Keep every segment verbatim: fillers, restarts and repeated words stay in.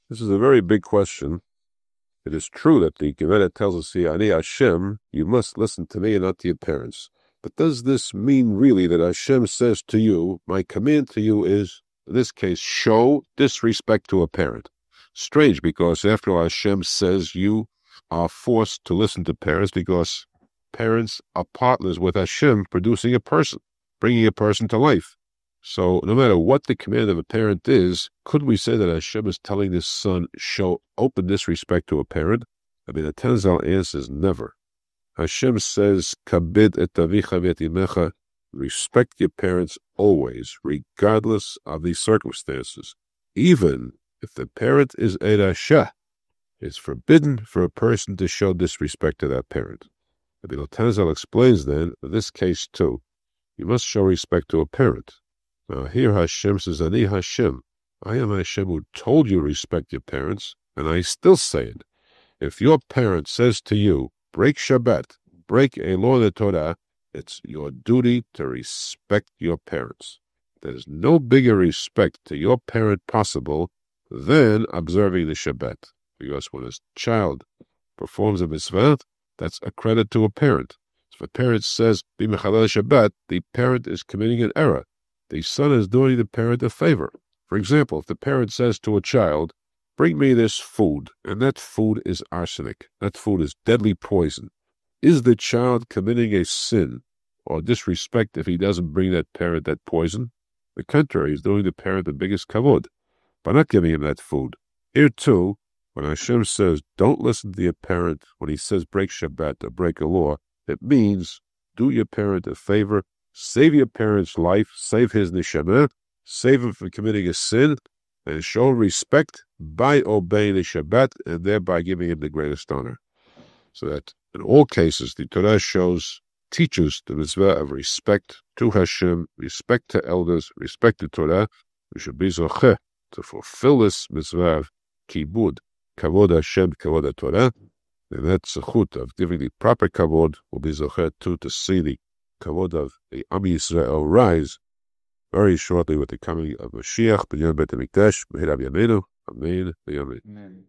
This is a very big question. It is true that the Gemara tells us here, Ani Hashem, you must listen to me and not to your parents. But does this mean really that Hashem says to you, my command to you is, in this case, show disrespect to a parent? Strange, because after all, Hashem says you are forced to listen to parents because parents are partners with Hashem producing a person, bringing a person to life. So no matter what the command of a parent is, could we say that Hashem is telling this son, show open disrespect to a parent? I mean, the Tanzal answers never. Hashem says, Kabid et avicha v'et imecha, respect your parents always, regardless of the circumstances. Even if the parent is a rasha, it's forbidden for a person to show disrespect to that parent. The Tanzal explains then, in this case too, you must show respect to a parent. Now here Hashem says, Ani Hashem, I am Hashem who told you respect your parents, and I still say it. If your parent says to you, break Shabbat, break a law of the Torah, it's your duty to respect your parents. There's no bigger respect to your parent possible than observing the Shabbat. Because when a child performs a mitzvah, that's a credit to a parent. If a parent says, Bi mechalel Shabbat, the parent is committing an error. The son is doing the parent a favor. For example, if the parent says to a child, bring me this food, and that food is arsenic, that food is deadly poison, is the child committing a sin or disrespect if he doesn't bring that parent that poison? The contrary, he's doing the parent the biggest kavod by not giving him that food. Here too, when Hashem says, don't listen to your parent when he says break Shabbat or break a law, it means do your parent a favor, save your parent's life, save his neshama, save him from committing a sin, and show respect by obeying the Shabbat and thereby giving him the greatest honor. So that in all cases, the Torah shows, teaches the mitzvah of respect to Hashem, respect to elders, respect to Torah. We should be zocheh to fulfill this mitzvah of kibud, kavod Hashem, kavod Torah, and that zechut of giving the proper kavod will be zocheh too to see the kavod of the Am Yisrael rise very shortly with the coming of Mashiach, B'yom Bet HaMikdash, B'hirav Yameinu, Amen, Amen.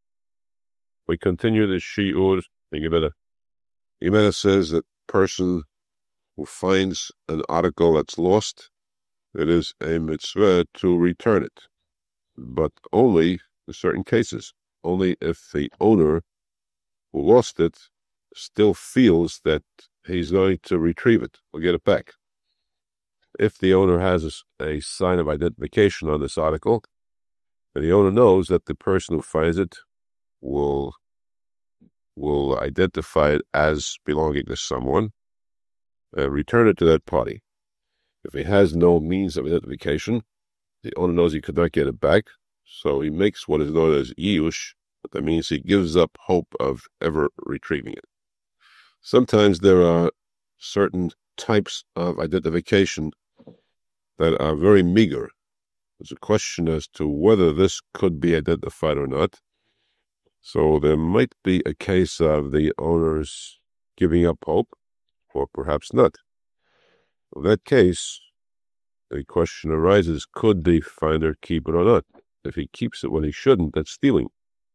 We continue the Shi'ur, the Gemara. Gemara says that person who finds an article that's lost, it is a mitzvah to return it, but only in certain cases, only if the owner who lost it still feels that he's going to retrieve it or get it back. If the owner has a, a sign of identification on this article, and the owner knows that the person who finds it will, will identify it as belonging to someone, uh, return it to that party. If he has no means of identification, the owner knows he could not get it back, so he makes what is known as yiyush, but that means he gives up hope of ever retrieving it. Sometimes there are certain types of identification that are very meager. There's a question as to whether this could be identified or not. So there might be a case of the owners giving up hope, or perhaps not. In that case, the question arises, could the finder keep it or not? If he keeps it when he shouldn't, that's stealing.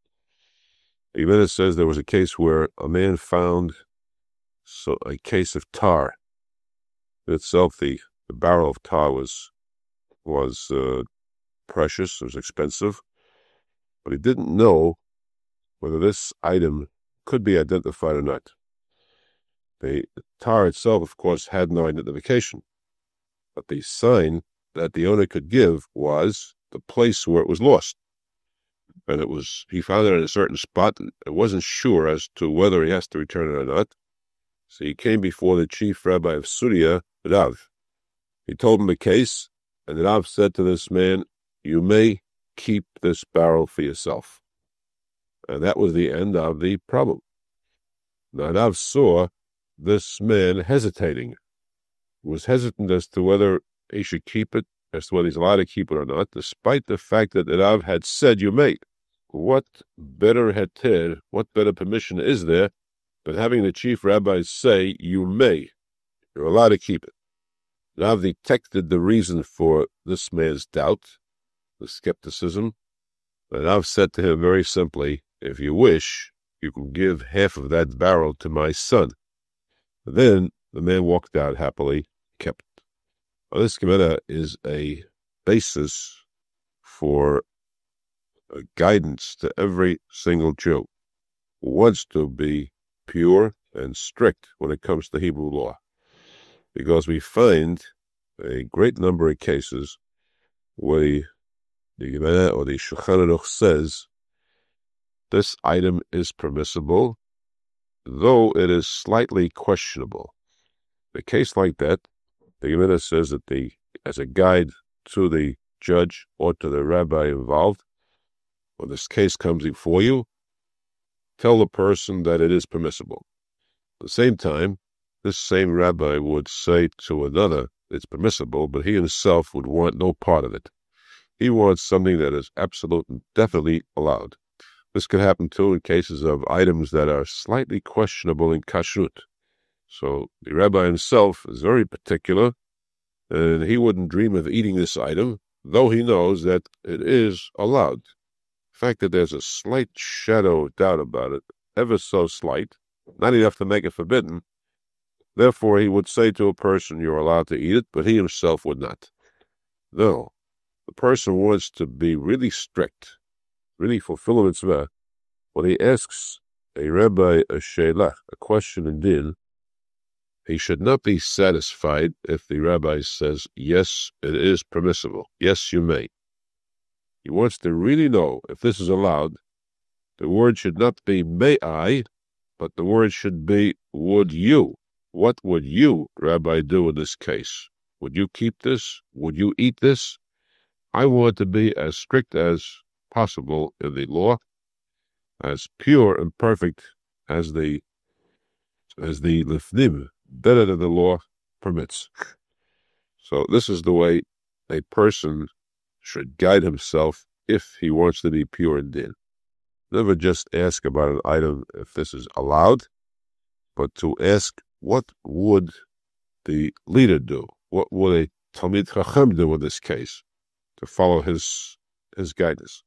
The Gemara says there was a case where a man found so a case of tar. In itself, the, the barrel of tar was was uh, precious, it was expensive, but he didn't know whether this item could be identified or not. The tar itself, of course, had no identification, but the sign that the owner could give was the place where it was lost. And it was, he found it in a certain spot, and it wasn't sure as to whether he has to return it or not. So he came before the chief rabbi of Surya, Rav. He told him the case, and Rav said to this man, you may keep this barrel for yourself. And that was the end of the problem. Now Rav saw this man hesitating, was hesitant as to whether he should keep it, as to whether he's allowed to keep it or not, despite the fact that Rav had said you may. What better heter, what better permission is there but having the chief rabbi say you may, you're allowed to keep it? Rav detected the reason for this man's doubt, the skepticism, And I've said to him very simply, if you wish, you can give half of that barrel to my son. And then the man walked out happily, kept. Now, this Gemara is a basis for a guidance to every single Jew who wants to be pure and strict when it comes to Hebrew law. Because we find a great number of cases where the, the Gemara or the Shulchan Aruch says this item is permissible, though it is slightly questionable. In a case like that, the Gemara says that the, as a guide to the judge or to the rabbi involved, when this case comes before you, tell the person that it is permissible. At the same time, this same rabbi would say to another, it's permissible, but he himself would want no part of it. He wants something that is absolute and definitely allowed. This could happen, too, in cases of items that are slightly questionable in kashrut. So the rabbi himself is very particular, and he wouldn't dream of eating this item, though he knows that it is allowed. The fact that there's a slight shadow of doubt about it, ever so slight, not enough to make it forbidden, therefore he would say to a person, you're allowed to eat it, but he himself would not. No, the person wants to be really strict, really fulfill a mitzvah. When he asks a rabbi a shelah, a question in din, he should not be satisfied if the rabbi says, yes, it is permissible. Yes, you may. He wants to really know if this is allowed. The word should not be may I, but the word should be would you. What would you, rabbi, do in this case? Would you keep this? Would you eat this? I want to be as strict as possible in the law, as pure and perfect as the as the lifnim, better than the law permits. So this is the way a person should guide himself if he wants to be pure in din. Never just ask about an item if this is allowed, but to ask what would the leader do? What would a Talmid Chacham do in this case? To follow his his guidance.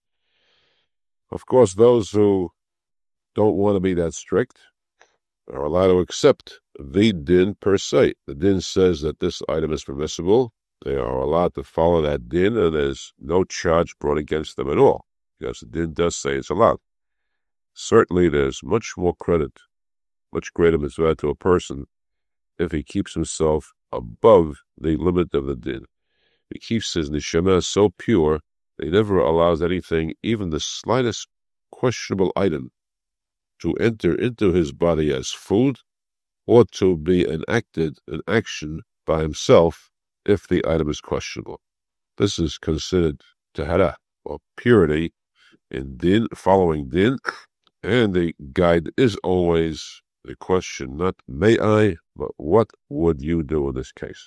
Of course, those who don't want to be that strict are allowed to accept the din per se. The din says that this item is permissible. They are allowed to follow that din, and there's no charge brought against them at all, because the din does say it's allowed. Certainly, there's much more credit, much greater mitzvah to a person if he keeps himself above the limit of the din. He keeps his neshama so pure that he never allows anything, even the slightest questionable item, to enter into his body as food or to be enacted an action by himself if the item is questionable. This is considered tahara, or purity, in din, following din, and the guide is always the question, not may I, but what would you do in this case?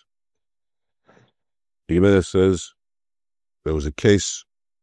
The Gemara says there was a case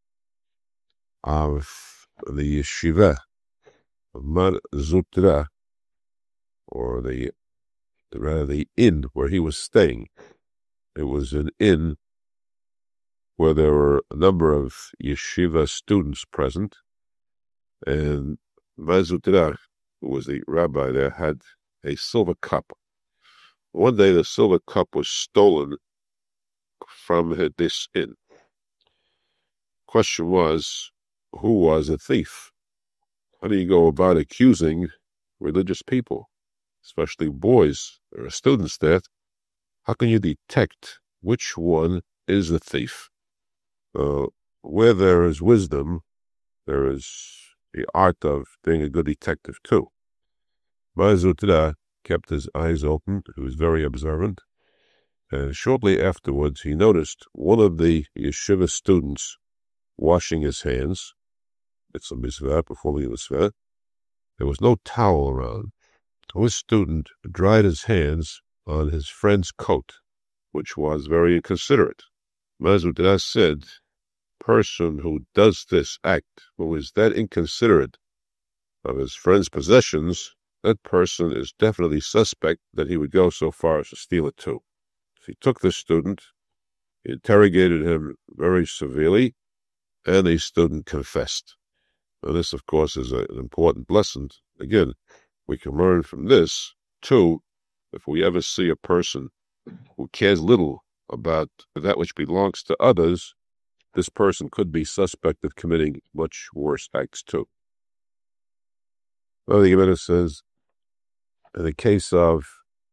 of the yeshiva of Mar Zutra, or the, the rather the inn where he was staying. It was an inn where there were a number of yeshiva students present, and Mar Zutra, who was the rabbi there, had a silver cup. One day the silver cup was stolen from this inn. Question was, who was a thief? How do you go about accusing religious people, especially boys? There are students there. How can you detect which one is the thief? Uh, where there is wisdom, there is the art of being a good detective too. Mar Zutra kept his eyes open. He was very observant. And shortly afterwards, he noticed one of the yeshiva students washing his hands. It's a mitzvah, performing a mitzvah. There was no towel around. So his student dried his hands on his friend's coat, which was very inconsiderate. Mar Zutra said, person who does this act, who is that inconsiderate of his friend's possessions, that person is definitely suspect that he would go so far as to steal it too. He took the student, he interrogated him very severely, and a student confessed. Now, this, of course, is a, an important lesson. Again, we can learn from this, too, if we ever see a person who cares little about that which belongs to others, this person could be suspect of committing much worse acts, too. Well, the Gemara says, in the case of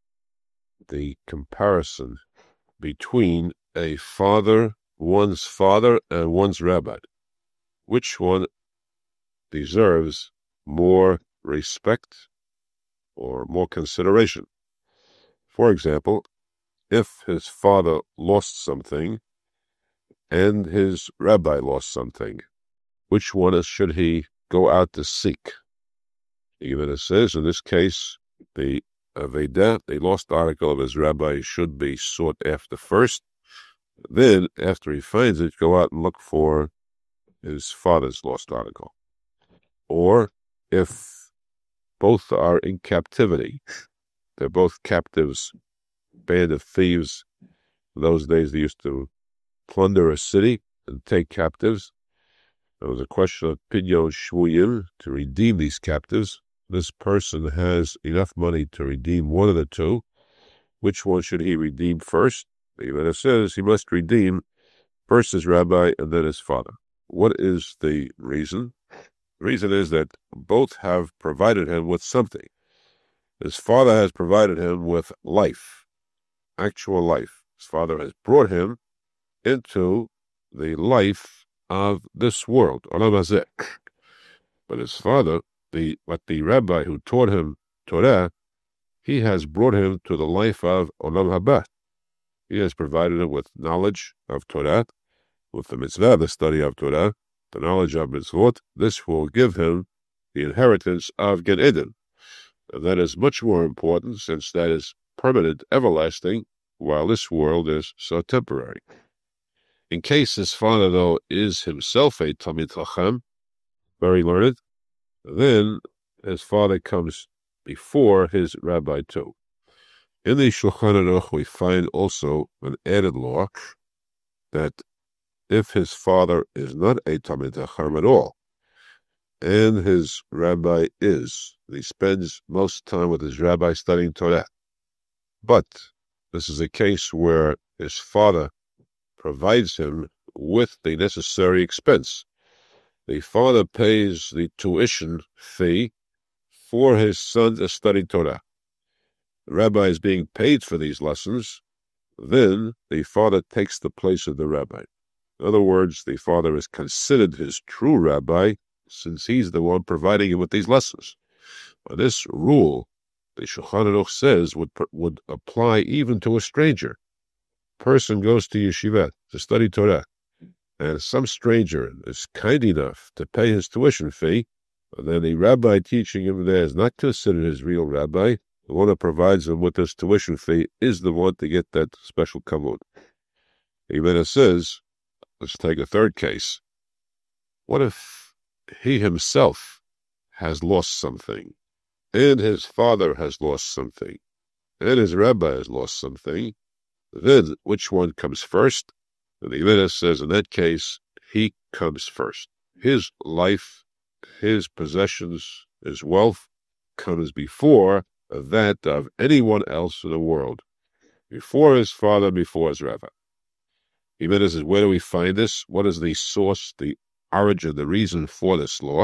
the comparison between a father, one's father, and one's rabbi, which one deserves more respect or more consideration? For example, if his father lost something and his rabbi lost something, which one should he go out to seek? The Gemara says, in this case, the Aveda, the lost article of his rabbi, should be sought after first. Then, after he finds it, go out and look for his father's lost article. Or, if both are in captivity, they're both captives, band of thieves. In those days, they used to plunder a city and take captives. There was a question of pidyon shvuyim, to redeem these captives. This person has enough money to redeem one of the two. Which one should he redeem first? The Gemara says he must redeem first his rabbi and then his father. What is the reason? The reason is that both have provided him with something. His father has provided him with life, actual life. His father has brought him into the life of this world, Olam Hazeh. But his father, the but the rabbi who taught him Torah, he has brought him to the life of Olam Haba. He has provided him with knowledge of Torah, with the mitzvah, the study of Torah, the knowledge of mitzvot. This will give him the inheritance of Gan Eden. And that is much more important, since that is permanent, everlasting, while this world is so temporary. In case his father, though, is himself a Talmid Chacham, very learned, then his father comes before his rabbi too. In the Shulchan Aruch, we find also an added law that if his father is not a Talmid Chacham at all, and his rabbi is, he spends most time with his rabbi studying Torah, but this is a case where his father provides him with the necessary expense. The father pays the tuition fee for his son to study Torah. The rabbi is being paid for these lessons. Then the father takes the place of the rabbi. In other words, the father is considered his true rabbi, since he's the one providing him with these lessons. But this rule, the Shulchan Aruch says, would would apply even to a stranger. A person goes to yeshiva to study Torah, and some stranger is kind enough to pay his tuition fee, and then the rabbi teaching him there is not considered his real rabbi. The one that provides him with this tuition fee is the one to get that special kavod. The Gemara says, let's take a third case. What if he himself has lost something, and his father has lost something, and his rabbi has lost something? Then which one comes first? And the Gemara says, in that case, he comes first. His life, his possessions, his wealth comes before that of anyone else in the world, before his father, before his rabbi. The Gemara says, where do we find this? What is the source, the origin, the reason for this law?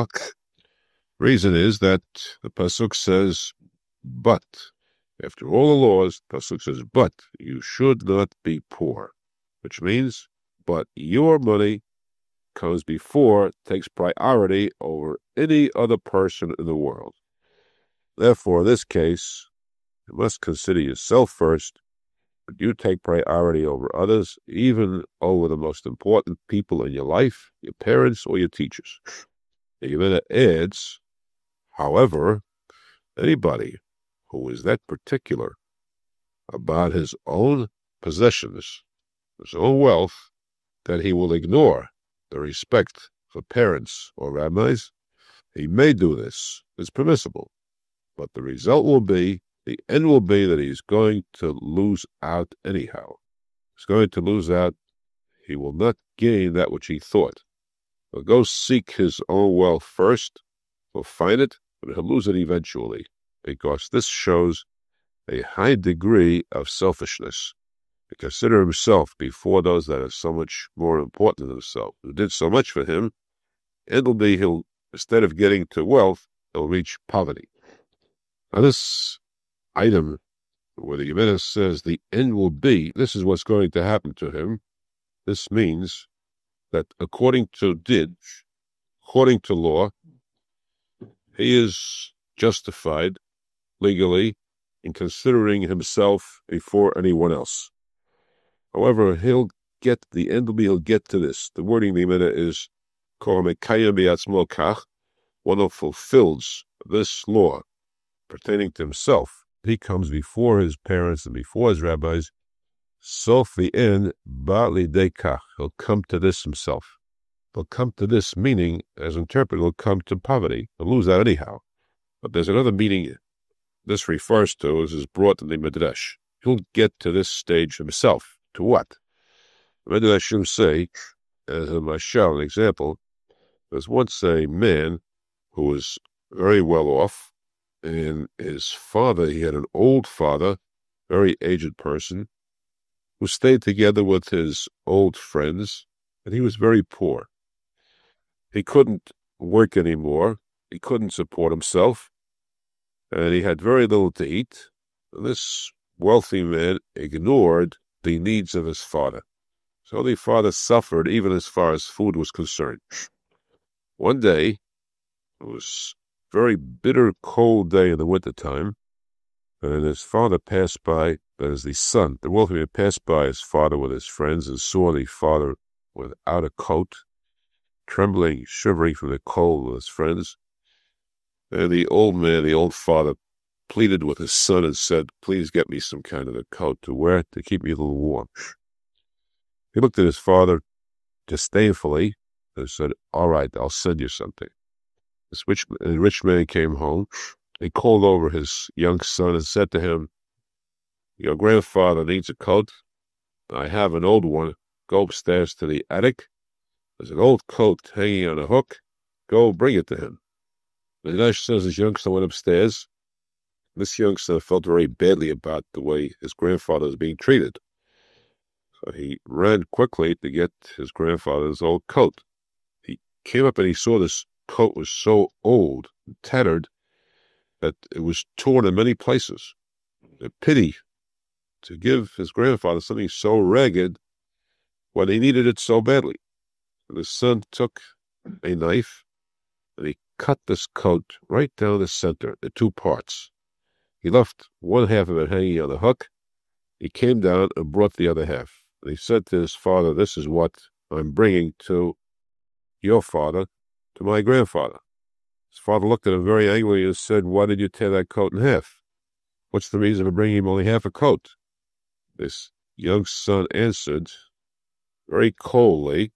Reason is that the pasuk says, but. After all the laws, the pasuk says, but you should not be poor, which means, but your money comes before, takes priority over any other person in the world. Therefore, in this case, you must consider yourself first, but you take priority over others, even over the most important people in your life, your parents or your teachers. The Gemara adds, however, anybody who is that particular about his own possessions, his own wealth, that he will ignore the respect for parents or rabbis, he may do this. It's permissible. But the result will be, the end will be that he's going to lose out anyhow. He's going to lose out. He will not gain that which he thought. He'll go seek his own wealth first, he'll find it, but he'll lose it eventually, because this shows a high degree of selfishness. To consider himself before those that are so much more important than himself, who did so much for him, it'll be he'll, instead of getting to wealth, he'll reach poverty. Now this item, where the Gemara says the end will be, this is what's going to happen to him. This means that according to Did, according to law, he is justified legally in considering himself before anyone else. However, he'll get, the end will be, he'll get to this. The wording the Gemara is, one who fulfills this law pertaining to himself. He comes before his parents and before his rabbis. Sof the end, ba'li dekach. He'll come to this himself. He'll come to this meaning, as interpreted, he'll come to poverty. He'll lose that anyhow. But there's another meaning this refers to, as is brought in the Midrash. He'll get to this stage himself. To what? The Midrashim say, as a mashal, an example, there's once a man who was very well off, and his father, he had an old father, very aged person, who stayed together with his old friends, and he was very poor. He couldn't work anymore. He couldn't support himself, and he had very little to eat. And this wealthy man ignored the needs of his father. So the father suffered even as far as food was concerned. One day, it was a very bitter, cold day in the wintertime, and his father passed by, that is the son, the wealthy man passed by his father with his friends and saw the father without a coat, trembling, shivering from the cold with his friends. And the old man, the old father, pleaded with his son and said, please get me some kind of a coat to wear to keep me a little warm. He looked at his father disdainfully and said, all right, I'll send you something. This rich, the rich man came home. He called over his young son and said to him, your grandfather needs a coat. I have an old one. Go upstairs to the attic. There's an old coat hanging on a hook. Go bring it to him. The Midrash says his young son went upstairs. This young son felt very badly about the way his grandfather was being treated. So he ran quickly to get his grandfather's old coat. He came up and he saw this coat was so old and tattered that it was torn in many places. A pity to give his grandfather something so ragged when he needed it so badly. And his son took a knife and he cut this coat right down the center, the two parts. He left one half of it hanging on the hook. He came down and brought the other half. And he said to his father, this is what I'm bringing to your father, to my grandfather. His father looked at him very angrily and said, why did you tear that coat in half? What's the reason for bringing him only half a coat? This young son answered very coldly,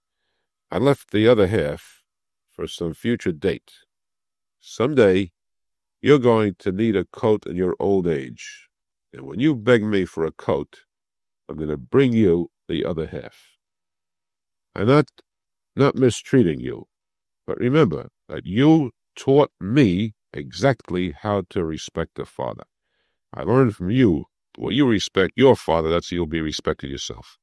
I left the other half for some future date. Someday, you're going to need a coat in your old age. And when you beg me for a coat, I'm going to bring you the other half. I'm not, not mistreating you, but remember that you taught me exactly how to respect a father. I learned from you, when you respect your father, that's you'll be respecting yourself.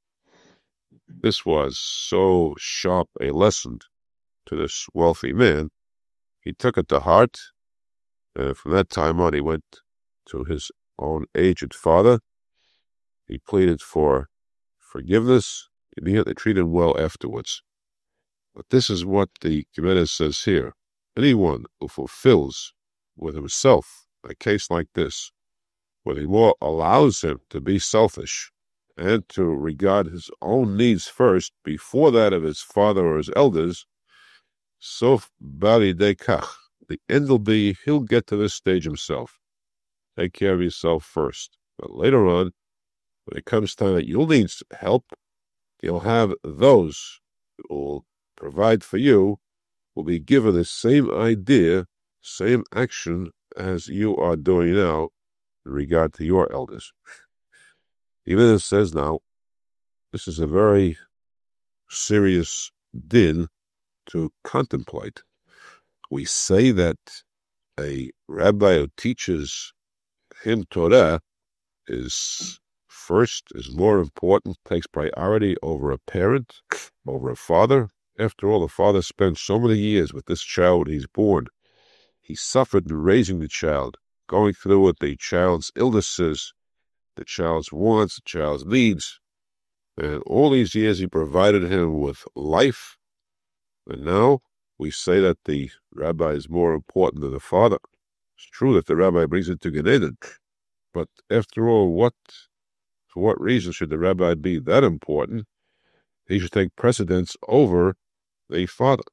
This was so sharp a lesson to this wealthy man. He took it to heart, and from that time on, he went to his own aged father. He pleaded for forgiveness, and he had to treat him well afterwards. But this is what the Gemara says here. Anyone who fulfills with himself a case like this, where the law allows him to be selfish and to regard his own needs first before that of his father or his elders, sof bari dekach, the end will be he'll get to this stage himself. Take care of yourself first. But later on, when it comes time that you'll need help, you'll have those who will provide for you, will be given the same idea, same action as you are doing now in regard to your elders. Even it says now, this is a very serious din to contemplate. We say that a rabbi who teaches him Torah is first, is more important, takes priority over a parent, over a father. After all, the father spent so many years with this child when he's born. He suffered in raising the child, going through with the child's illnesses, the child's wants, the child's needs. And all these years he provided him with life. And now we say that the rabbi is more important than the father. It's true that the rabbi brings it to Gan Eden. But after all, what, for what reason should the rabbi be that important? He should take precedence over the father.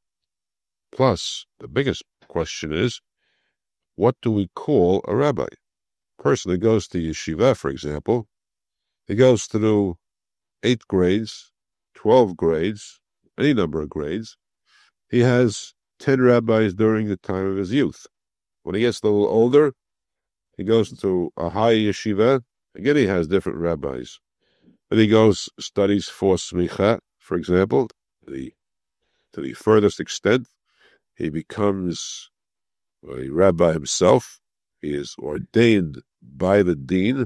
Plus, the biggest question is, what do we call a rabbi? A person who goes to yeshiva, for example, he goes through eight grades, twelve grades, any number of grades. He has ten rabbis during the time of his youth. When he gets a little older, he goes to a high yeshiva. Again, he has different rabbis. Then he goes, studies for smicha, for example, the, to the furthest extent. He becomes a rabbi himself. He is ordained by the dean,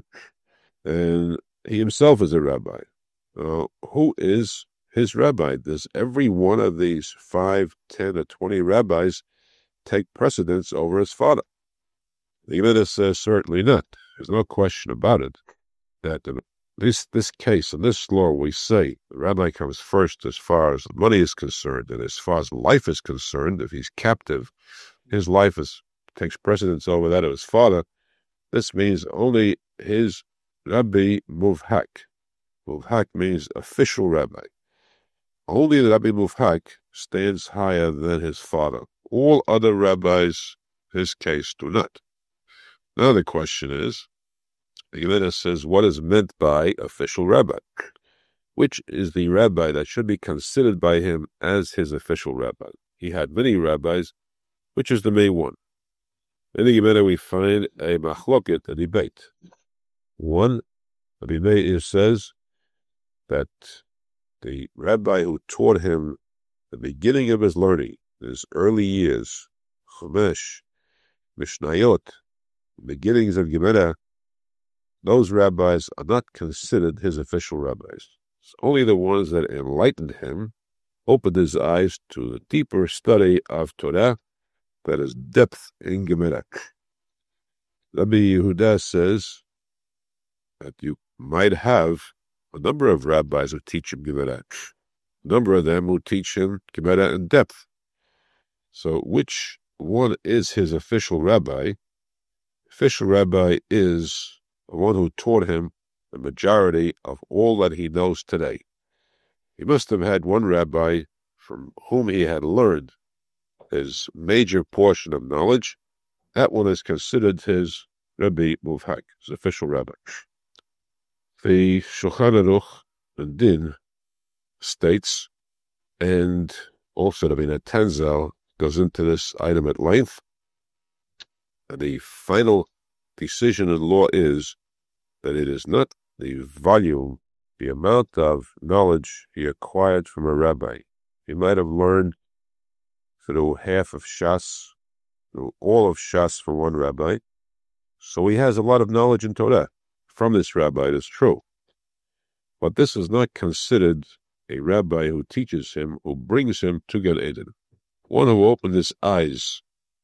and he himself is a rabbi. Uh, who is his rabbi? Does every one of these five, ten, or twenty rabbis take precedence over his father? The Gemara says certainly not. There's no question about it. That in this this case, in this law, we say the rabbi comes first as far as money is concerned, and as far as life is concerned. If he's captive, his life is takes precedence over that of his father. This means only his Rabbi Muvhak. Muvhak means official rabbi. Only the Rabbi Muvhak stands higher than his father. All other rabbis, his case, do not. Now the question is, the Gemara says, what is meant by official rabbi? Which is the rabbi that should be considered by him as his official rabbi? He had many rabbis. Which is the main one? In the Gemara we find a machloket, a debate. One, Rabbi Meir says that the rabbi who taught him the beginning of his learning, his early years, Chumash, Mishnayot, beginnings of Gemara, those rabbis are not considered his official rabbis. It's only the ones that enlightened him, opened his eyes to the deeper study of Torah, that is depth in Gemara. Rabbi Yehuda says that you might have a number of rabbis who teach him Gemara, a number of them who teach him Gemara in depth. So which one is his official rabbi? Official rabbi is the one who taught him the majority of all that he knows today. He must have had one rabbi from whom he had learned his major portion of knowledge. That one is considered his Rabbi Muvhak, his official rabbi. The Shulchan Aruch and Din states, and also the Rabbeinu Tanzel goes into this item at length, and the final decision in law is that it is not the volume, the amount of knowledge he acquired from a rabbi. He might have learned through half of Shas, through all of Shas from one rabbi. So he has a lot of knowledge in Torah from this rabbi, it is true. But this is not considered a rabbi who teaches him, who brings him to Gan Eden. One who opened his eyes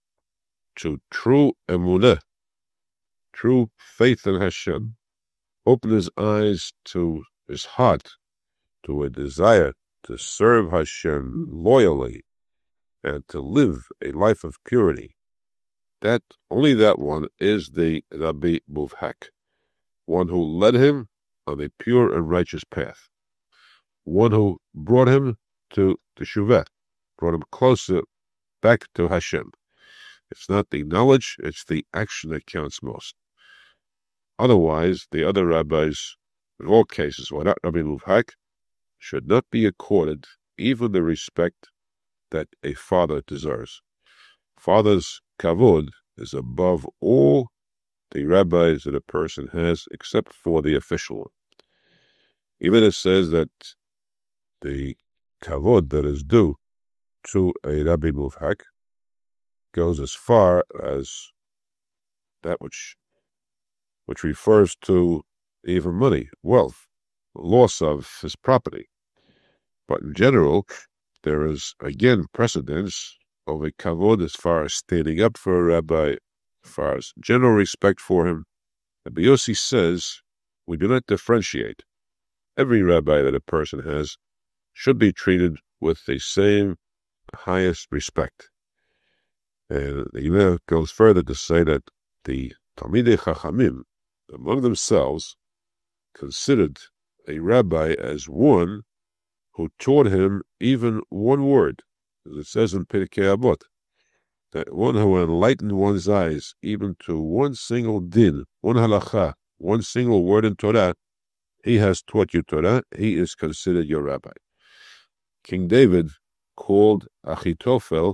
to true emunah, true faith in Hashem, opened his eyes to his heart, to a desire to serve Hashem loyally, and to live a life of purity. That, only that one is the Rabbi Muvhak, one who led him on a pure and righteous path, one who brought him to Teshuvah, brought him closer back to Hashem. It's not the knowledge, it's the action that counts most. Otherwise, the other rabbis, in all cases, were not Rabbi Muvhak, should not be accorded even the respect that a father deserves. Father's kavod is above all the rabbis that a person has, except for the official one. Even it says that the kavod that is due to a Rabbi Muvhak goes as far as that which which refers to even money, wealth, loss of his property. But in general, there is again precedence of a kavod as far as standing up for a rabbi, as far as general respect for him. Rabbi Yossi says we do not differentiate. Every rabbi that a person has should be treated with the same highest respect. And the Gemara goes further to say that the Talmidei Chachamim, among themselves, considered a rabbi as one who taught him even one word, as it says in Pirkei Avot, that one who enlightened one's eyes even to one single din, one halacha, one single word in Torah, he has taught you Torah, he is considered your rabbi. King David called Achitophel,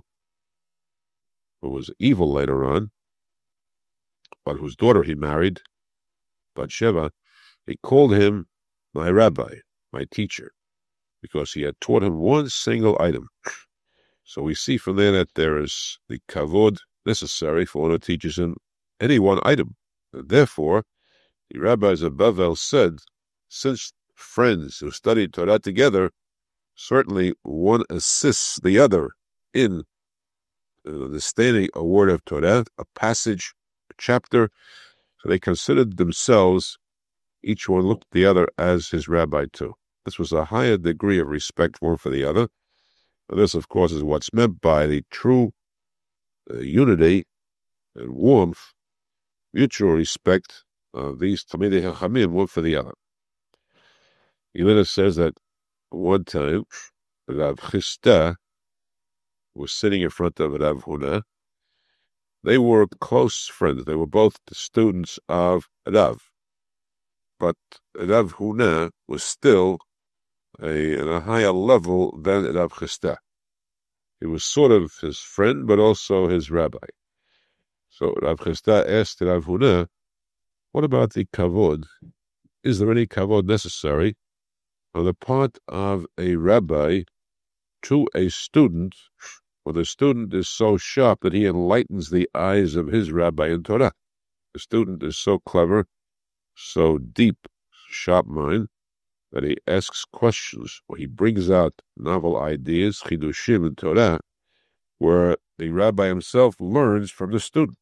who was evil later on, but whose daughter he married, Bathsheba, he called him my rabbi, my teacher, because he had taught him one single item. So we see from there that there is the kavod necessary for one who teaches him any one item. And therefore, the rabbis of Bavel said, since friends who studied Torah together, certainly one assists the other in understanding a word of Torah, a passage, a chapter. So they considered themselves, each one looked at the other as his rabbi too. This was a higher degree of respect one for the other. And this, of course, is what's meant by the true uh, unity and warmth, mutual respect of these Talmidei Chachamim, one for the other. Yelena says that one time, Rav Chisda was sitting in front of Rav Huna. They were close friends. They were both the students of Rav. But Rav Huna was still a, at a higher level than Rav Chisda. He was sort of his friend, but also his rabbi. So Rav Chisda asked Rav Huna, what about the kavod? Is there any kavod necessary on the part of a rabbi to a student, when the student is so sharp that he enlightens the eyes of his rabbi in Torah? The student is so clever, so deep, sharp mind, that he asks questions, or he brings out novel ideas, chidushim in Torah, where the rabbi himself learns from the student.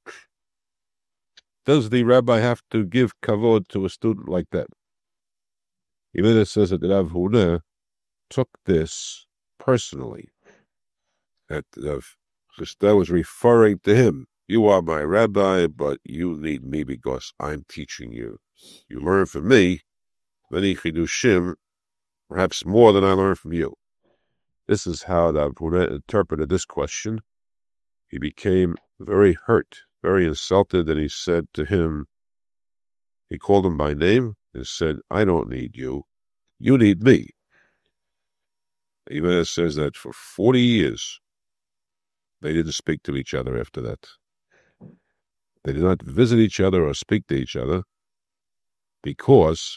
Does the rabbi have to give kavod to a student like that? Yelena says that Rav Huna took this personally, that Rav Chisda was referring to him. You are my rabbi, but you need me because I'm teaching you. You learn from me many chidushim, perhaps more than I learned from you. This is how Rav Huna interpreted this question. He became very hurt, very insulted, and he said to him, he called him by name and said, I don't need you, you need me. Yelena says that for forty years, they didn't speak to each other after that. They did not visit each other or speak to each other because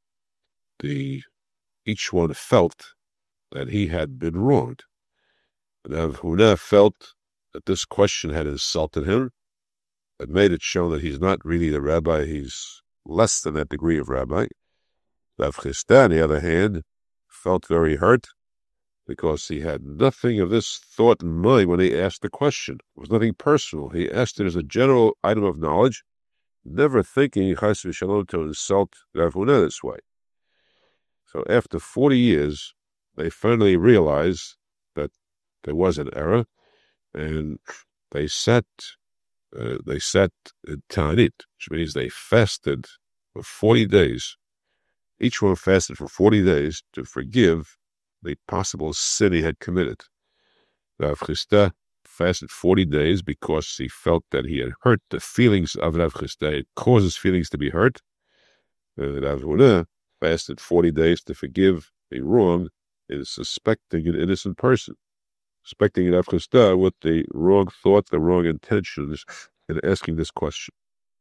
the each one felt that he had been wronged. Rav Huna felt that this question had insulted him. It made it show that he's not really the rabbi, he's less than that degree of rabbi. Rav Chisda, on the other hand, felt very hurt because he had nothing of this thought in mind when he asked the question. It was nothing personal. He asked it as a general item of knowledge, never thinking chas v'shalom to insult Rav Huna this way. So after forty years, they finally realized that there was an error, and they sat, uh, they sat in Ta'anit, which means they fasted for forty days. Each one fasted for forty days to forgive the possible sin he had committed. Rav Chisda fasted forty days because he felt that he had hurt the feelings of Rav Chisda. It caused his feelings to be hurt. And Rav Huna fasted forty days to forgive a wrong in suspecting an innocent person, suspecting Rav Chisda with the wrong thought, the wrong intentions, in asking this question.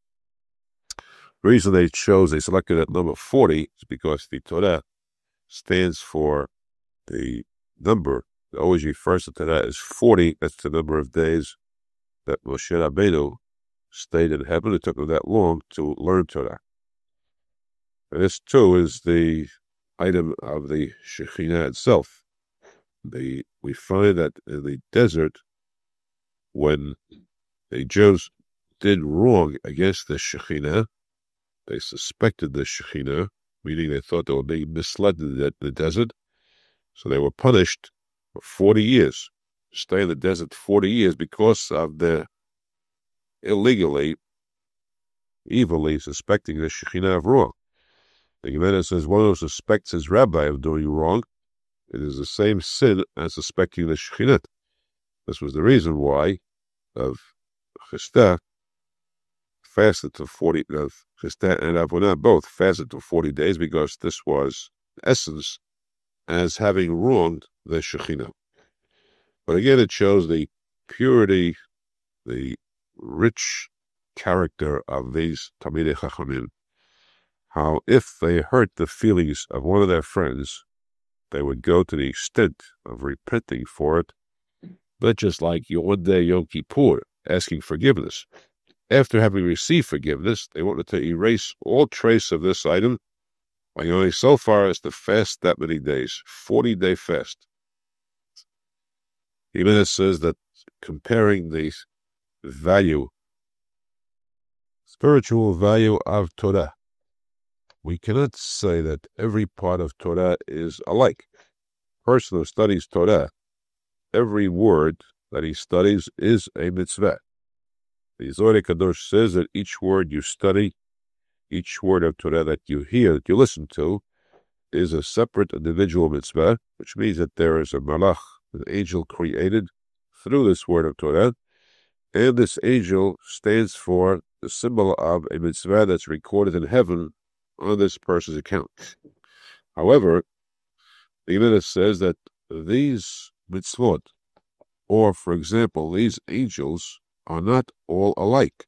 The reason they chose, they selected at number forty is because the Torah stands for the number It always refers to that as forty. That's the number of days that Moshe Rabbeinu stayed in heaven. It took him that long to learn Torah. And this, too, is the item of the Shekhinah itself. The, we find that in the desert, when the Jews did wrong against the Shekhinah, they suspected the Shekhinah, meaning they thought they were being misled in the, the desert, so they were punished for forty years. Stay in the desert forty years because of their illegally, evilly suspecting the Shekhinah of wrong. The Gemara says one who suspects his rabbi of doing wrong, it is the same sin as suspecting the Shekhinah. This was the reason why of Chisda fasted for forty, of Chisda and Avonah both fasted for forty days, because this was in essence as having wronged the Shekhinah. But again, it shows the purity, the rich character of these Talmidei Chachamim. How if they hurt the feelings of one of their friends, they would go to the extent of repenting for it, not just like one day Yom Kippur, asking forgiveness. After having received forgiveness, they wanted to erase all trace of this item by going so far as to fast that many days, forty-day fast. Even it says that comparing the value, spiritual value of Torah, we cannot say that every part of Torah is alike. A person who studies Torah, every word that he studies is a mitzvah. The Zohar Kadosh says that each word you study, each word of Torah that you hear, that you listen to, is a separate individual mitzvah, which means that there is a malach, an angel created through this word of Torah, and this angel stands for the symbol of a mitzvah that's recorded in heaven on this person's account. However, the Gemara says that these mitzvot, or for example, these angels, are not all alike.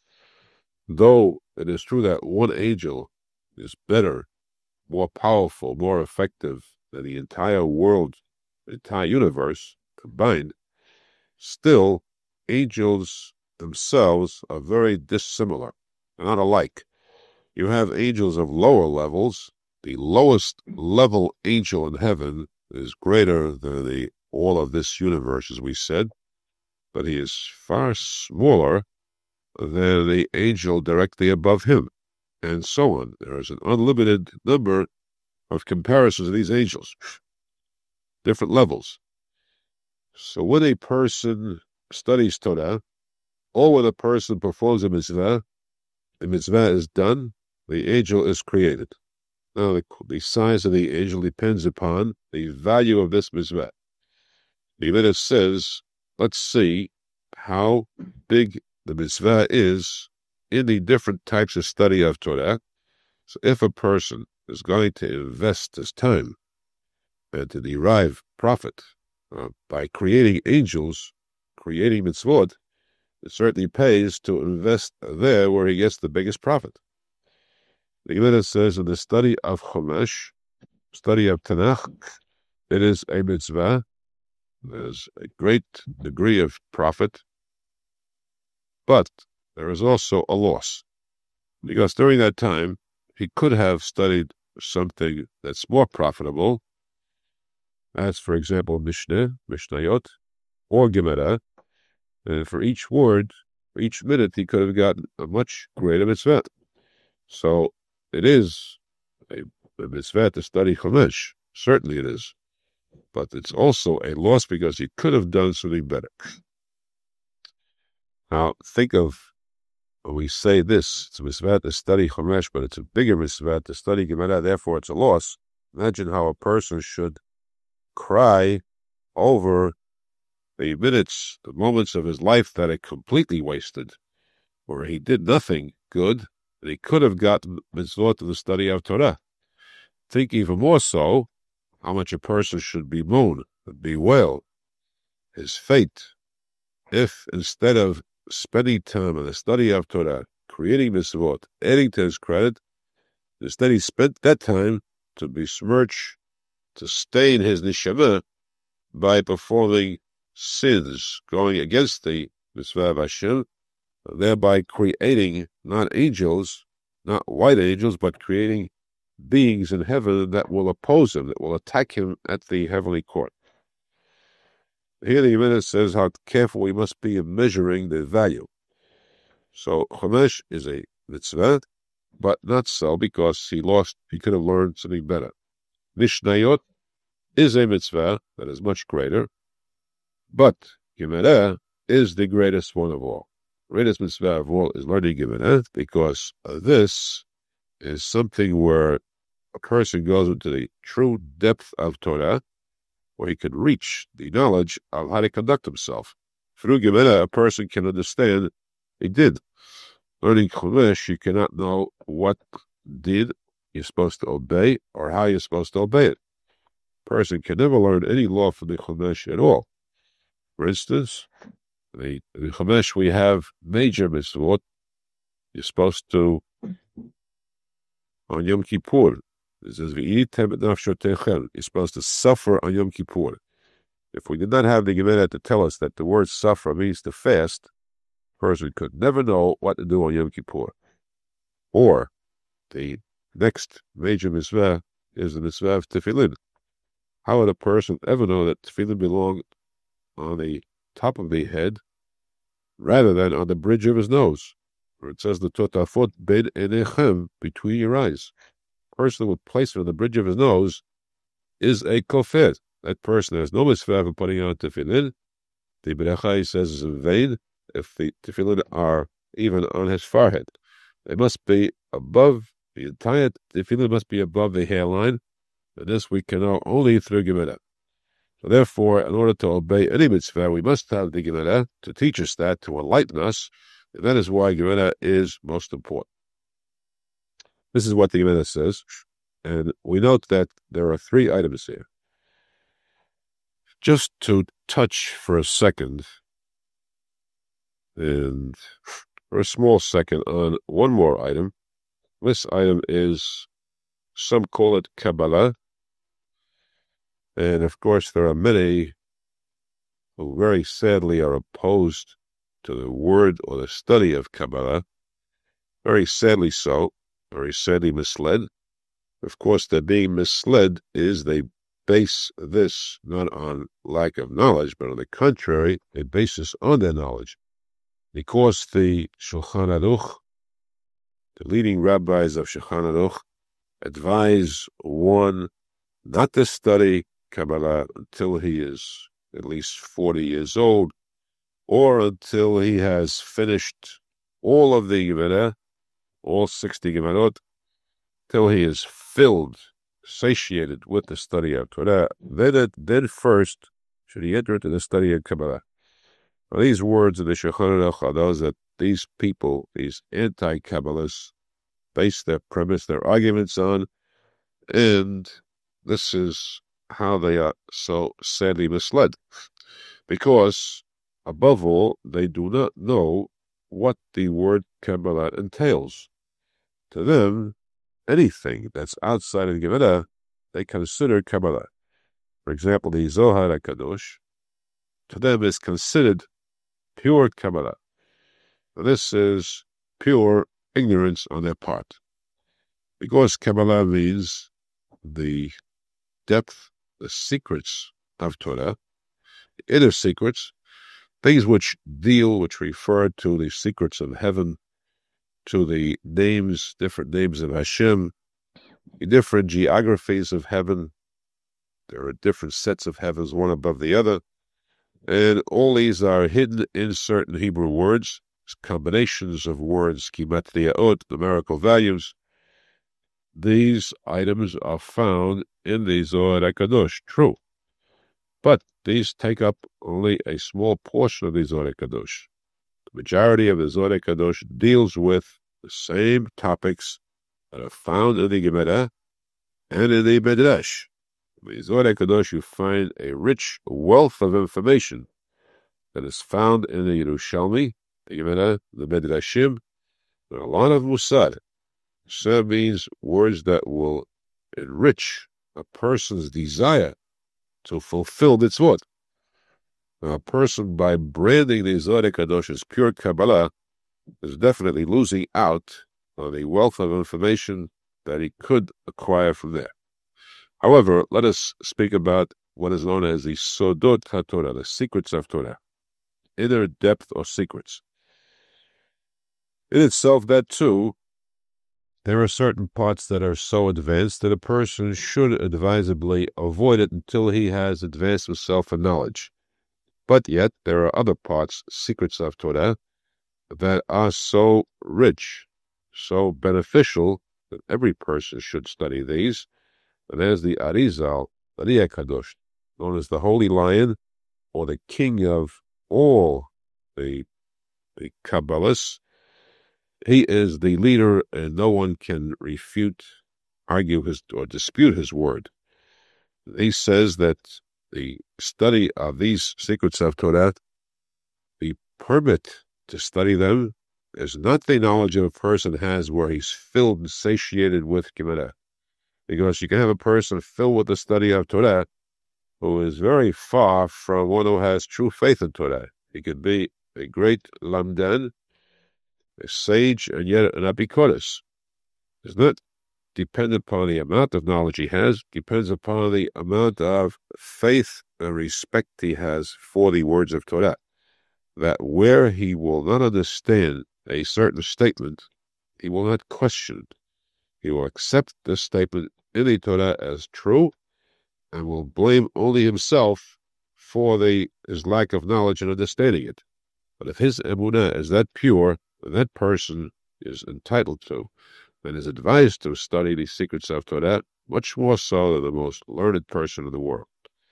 Though it is true that one angel is better, more powerful, more effective than the entire world, the entire universe combined, still, angels themselves are very dissimilar, not alike. You have angels of lower levels. The lowest level angel in heaven is greater than the all of this universe, as we said, but he is far smaller than the angel directly above him, and so on. There is an unlimited number of comparisons of these angels, different levels. So when a person studies Torah, or when a person performs a mitzvah, the mitzvah is done, the angel is created. Now, the, the size of the angel depends upon the value of this mitzvah. The Gemara says, let's see how big the mitzvah is in the different types of study of Torah. So if a person is going to invest his time and to derive profit uh, by creating angels, creating mitzvot, it certainly pays to invest there where he gets the biggest profit. The Gemara says in the study of Chumash, study of Tanakh, it is a mitzvah. There's a great degree of profit, but there is also a loss, because during that time, he could have studied something that's more profitable, as, for example, Mishnah, Mishnayot, or Gemara, and for each word, for each minute, he could have gotten a much greater mitzvah. So it is a, a mitzvah to study Chumash. Certainly it is. But it's also a loss because he could have done something better. Now, think of, when we say this, it's a mitzvah to study Chumash, but it's a bigger mitzvah to study Gemara, therefore it's a loss. Imagine how a person should cry over the minutes, the moments of his life that are completely wasted, where he did nothing good, and he could have gotten mitzvot to the study of Torah. Think even more so how much a person should bemoan and bewail his fate if, instead of spending time on the study of Torah, creating mitzvot, adding to his credit, instead he spent that time to besmirch, to stain his neshama by performing sins, going against the mitzvah of Hashem, thereby creating not angels, not white angels, but creating beings in heaven that will oppose him, that will attack him at the heavenly court. Here the Gemara says how careful we must be in measuring the value. So Chomesh is a mitzvah, but not so because he lost, he could have learned something better. Mishnayot is a mitzvah that is much greater, but Gemara is the greatest one of all. The greatest mitzvah of all is learning Gemara because this is something where a person goes into the true depth of Torah, where he can reach the knowledge of how to conduct himself. Through Gemara, a person can understand a did. Learning Chumash, you cannot know what did you're supposed to obey or how you're supposed to obey it. A person can never learn any law from the Chumash at all. For instance, the, the Chumash we have major mitzvot. You're supposed to, on Yom Kippur, it says, you're supposed to suffer on Yom Kippur. If we did not have the Gemara to tell us that the word suffer means to fast, a person could never know what to do on Yom Kippur. Or, the next major mitzvah is the mitzvah of tefillin. How would a person ever know that tefillin belong on the top of the head rather than on the bridge of his nose? Where it says the totafot ben enechem, between your eyes. Person would place it on the bridge of his nose is a kofir. That person has no mitzvah for putting on tefillin. The Berachah, he says, is in vain if the tefillin are even on his forehead. They must be above, the entire tefillin must be above the hairline, and this we can know only through Gemara. So therefore, in order to obey any mitzvah, we must have the Gemara to teach us that, to enlighten us, and that is why Gemara is most important. This is what the Gemara says, and we note that there are three items here. Just to touch for a second, and for a small second, on one more item. This item is, some call it Kabbalah, and of course there are many who very sadly are opposed to the word or the study of Kabbalah, very sadly so. Very sadly misled. Of course, they're being misled is they base this not on lack of knowledge, but on the contrary, they base this on their knowledge. Because the Shulchan Aruch, the leading rabbis of Shulchan Aruch, advise one not to study Kabbalah until he is at least forty years old, or until he has finished all of the Gemara, all sixty Gemarot, till he is filled, satiated with the study of Torah. Then, it, then first should he enter into the study of Kabbalah. Now, these words of the Shulchan Aruch are those that these people, these anti-Kabbalists, base their premise, their arguments on, and this is how they are so sadly misled. Because, above all, they do not know what the word Kabbalah entails. To them, anything that's outside of the Gemara, they consider Kabbalah. For example, the Zohar HaKadosh, to them is considered pure Kabbalah. Now, this is pure ignorance on their part. Because Kabbalah means the depth, the secrets of Torah, the inner secrets, things which deal, which refer to the secrets of heaven, to the names, different names of Hashem, the different geographies of heaven. There are different sets of heavens, one above the other, and all these are hidden in certain Hebrew words, combinations of words, Gematria, numerical values. These items are found in the Zohar HaKadosh, true. But these take up only a small portion of the Zohar HaKadosh. The majority of the Zohar HaKadosh deals with the same topics that are found in the Gemara and in the Midrash. In the Zohar HaKadosh, you find a rich wealth of information that is found in the Yerushalmi, the Gemara, the Midrashim, and a lot of Musar. Musar means words that will enrich a person's desire to fulfill mitzvot. A person, by branding the Zohar Kadosh as pure Kabbalah, is definitely losing out on the wealth of information that he could acquire from there. However, let us speak about what is known as the Sodot HaTorah, the secrets of Torah, inner depth or secrets. In itself, that too, there are certain parts that are so advanced that a person should advisably avoid it until he has advanced himself in knowledge. But yet, there are other parts, secrets of Torah, that are so rich, so beneficial, that every person should study these. And as the Arizal, Ari HaKadosh, known as the Holy Lion, or the King of all the, the Kabbalists, he is the leader, and no one can refute, argue his, or dispute his word. He says that the study of these secrets of Torah, the permit to study them, is not the knowledge a person has where he's filled and satiated with Gemara. Because you can have a person filled with the study of Torah who is very far from one who has true faith in Torah. He could be a great lamdan, a sage, and yet an apikoros. It's not dependent upon the amount of knowledge he has, depends upon the amount of faith and respect he has for the words of Torah. That where he will not understand a certain statement, he will not question it. He will accept this statement in the Torah as true and will blame only himself for the his lack of knowledge and understanding it. But if his emunah is that pure, that person is entitled to and is advised to study the secrets of Torah, much more so than the most learned person in the world.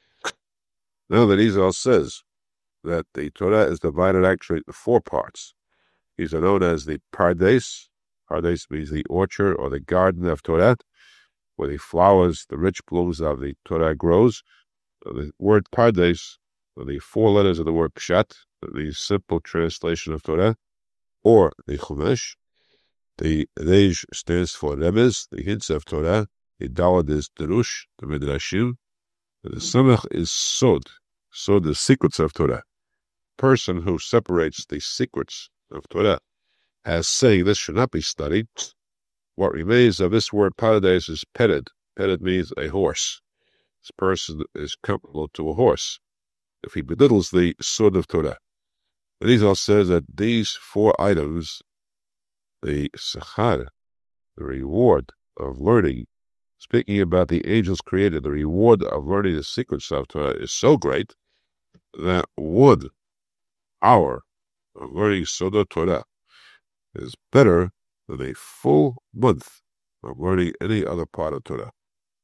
Now that Izal says that the Torah is divided actually into four parts. These are known as the Pardes. Pardes means the orchard or the garden of Torah, where the flowers, the rich blooms of the Torah grows. The word Pardes, the four letters of the word Pshat, the simple translation of Torah, or the Chumash. The Rej stands for Remez, the hints of Torah. The Daled is Derush, the Midrashim. The Samach is Sod, Sod, the secrets of Torah. Person who separates the secrets of Torah as saying this should not be studied. What remains of this word Pardes is Pered. Pered means a horse. This person is comparable to a horse if he belittles the Sod of Torah. And Izal says that these four items, the Sechar, the reward of learning, speaking about the angels created, the reward of learning the secrets of Torah is so great that one hour of learning Sodot Torah is better than a full month of learning any other part of Torah.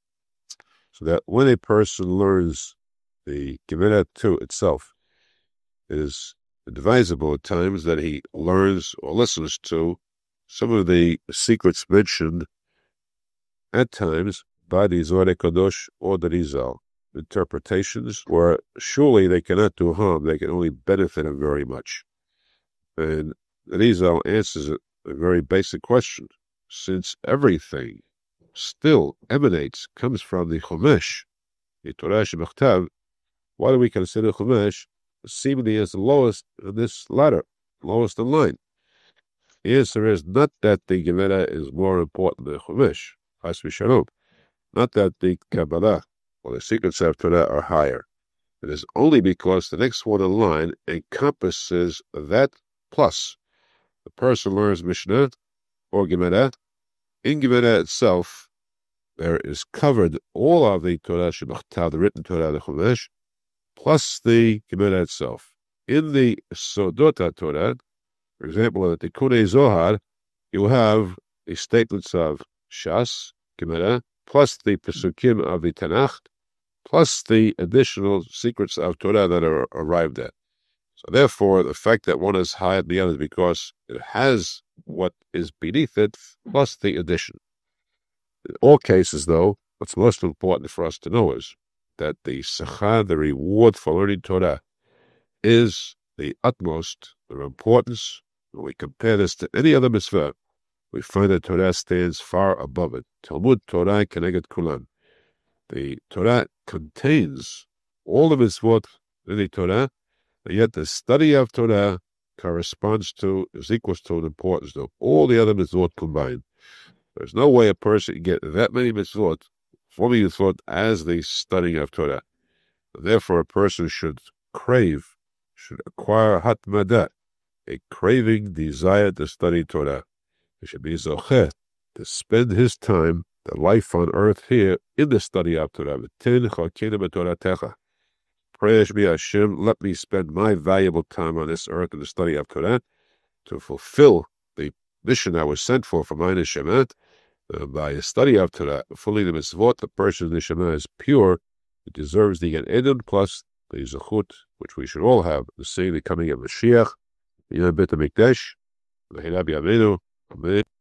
So that when a person learns the Gemara to itself, it is advisable at times that he learns or listens to some of the secrets mentioned at times by the Zohar Kadosh or the Rizal. Interpretations where surely they cannot do harm, they can only benefit him very much. And Rizal answers a very basic question. Since everything still emanates, comes from the Chumash, the Torah Shebachtav, why do we consider Chumash seemingly as the lowest in this ladder, lowest in line? The answer is not that the Gemara is more important than Chumash, Chas v'shalom. Not that the Kabbalah or the secrets of Torah are higher. It is only because the next one in line encompasses that plus. The person learns Mishnah or Gemara. In Gemara itself, there is covered all of the Torah Shebachtav, the written Torah, the Chumash, plus the Gemara itself. In the Sodot Torah, for example, in the Tikkunei Zohar, you have the statements of Shas, Gemara, plus the Pesukim of the Tanakh, plus the additional secrets of Torah that are arrived at. So therefore, the fact that one is higher than the other is because it has what is beneath it, plus the addition. In all cases, though, what's most important for us to know is that the Sechar, the reward for learning Torah, is the utmost of importance. When we compare this to any other mitzvah, we find that Torah stands far above it. Talmud Torah Keneged Kulan. The Torah contains all the mitzvot in the Torah, and yet the study of Torah corresponds to, is equals to the importance of all the other mitzvot combined. There's no way a person can get that many mitzvot, forming mitzvot, as the studying of Torah. Therefore, a person should crave, should acquire hatmadah, a craving desire to study Torah. He should be zocheh, to spend his time, the life on earth here, in the study of Torah. Pray me, Hashem, let me spend my valuable time on this earth in the study of Torah to fulfill the mission I was sent for, for my neshamat. Uh, by a study of Torah, fully the mitzvot, the person's neshama is pure. It deserves the Gan Eden plus the zechut, which we should all have, the seeing the coming of Mashiach, the Yom Beit HaMikdash, the Amen.